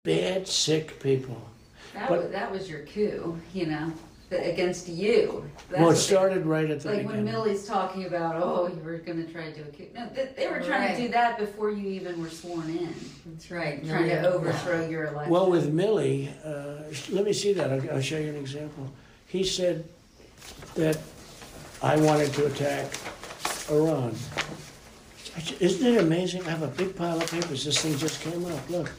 bad, sick people. That was your coup, against you. Well, it started right at the like beginning. when Millie's talking about, oh, you were going to try to do a coup. No, they were trying to do that before you even were sworn in. That's right. Trying to overthrow your election. Well, with Millie, let me see that. I'll show you an example. He said that I wanted to attack Iran. Isn't it amazing? I have a big pile of papers. This thing just came up. Look.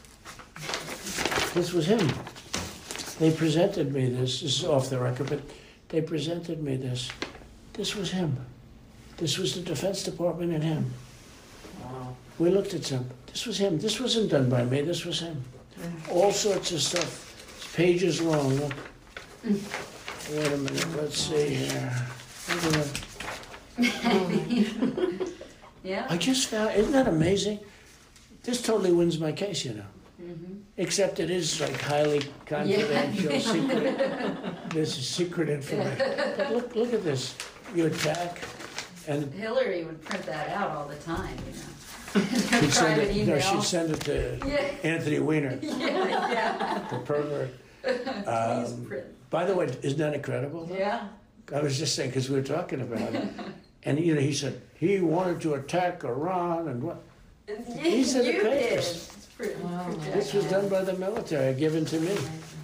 This was him. They presented me this. This is off the record, but they presented me this. This was him. This was the Defense Department and him. Wow. We looked at him. This was him. This wasn't done by me. This was him. All sorts of stuff. It's pages long. Look. Wait a minute. Let's see here. Look at that. Yeah. I just found, isn't that amazing? This totally wins my case, Mm-hmm. Except it is like highly confidential, secret. This is secret information. But look at this. You attack, and Hillary would print that out all the time, she'd send Private it. email. No, she'd send it to Anthony Weiner, Yeah. the pervert. Please print. By the way, isn't that incredible? Yeah. I was just saying because we were talking about it, and he said he wanted to attack Iran and what. These are the You did. papers. Wow. This was done by the military, given to me.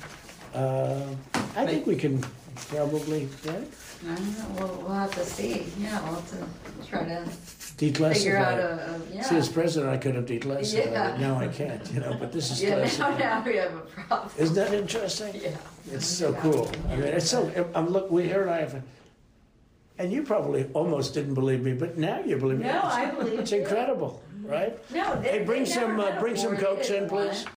I think we can probably, right? I don't know, we'll have to see. Yeah, we'll have to try to Declassify. figure out it. See, as president, I could have declassified Yeah. it. Now I can't, but this is Yeah, classified. now we have a problem. Isn't that interesting? Yeah. It's so cool. I mean, it's so. Here and I have, and you probably almost didn't believe me, but now you believe me. No, I believe It's you. incredible, right? No, Hey, bring they never some had a Cokes in, four-hit one. please.